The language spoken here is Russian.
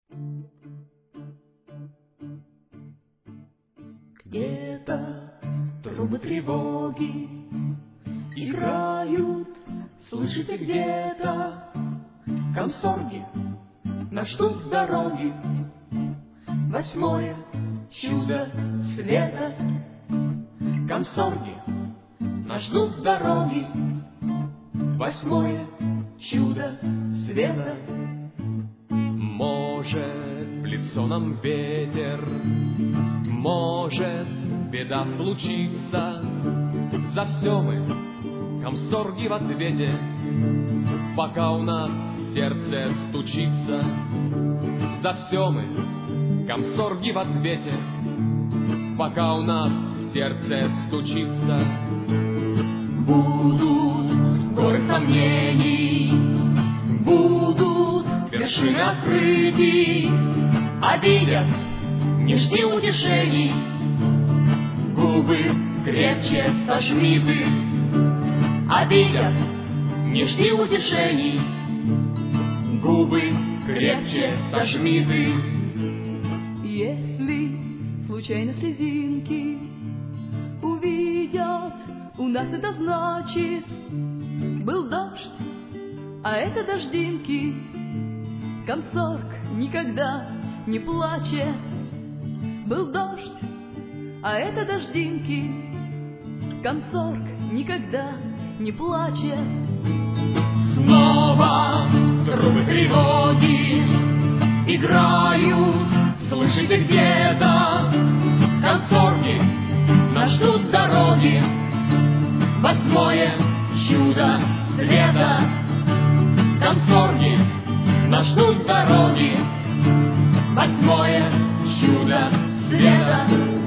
Где-то трубы тревоги играют, слышите, где-то комсорги нас ждут дороги. 8 чудо света. Комсорги нас ждут дороги. 8 чудо света. Может, в лицо нам ветер, может, беда случится. За все мы, комсорги, в ответе, пока у нас сердце стучится. За все мы, комсорги, в ответе, пока у нас сердце стучится. Будут горы сомнений, будут вершины открытий, обидят, не жди утешений, губы крепче сожми ты. Обидят, не жди утешений, губы крепче сожми ты. Если случайно слезинки увидят у нас, это значит, был дождь, а это дождинки. Комсорг никогда не плачет. Был дождь, а это дождинки. Комсорг никогда не плачет. Снова трубы тревоги играют, слышите, где-то комсорги нас ждут дороги. 8 чудо света. Комсорги нас ждут дороги. 8 чудо света.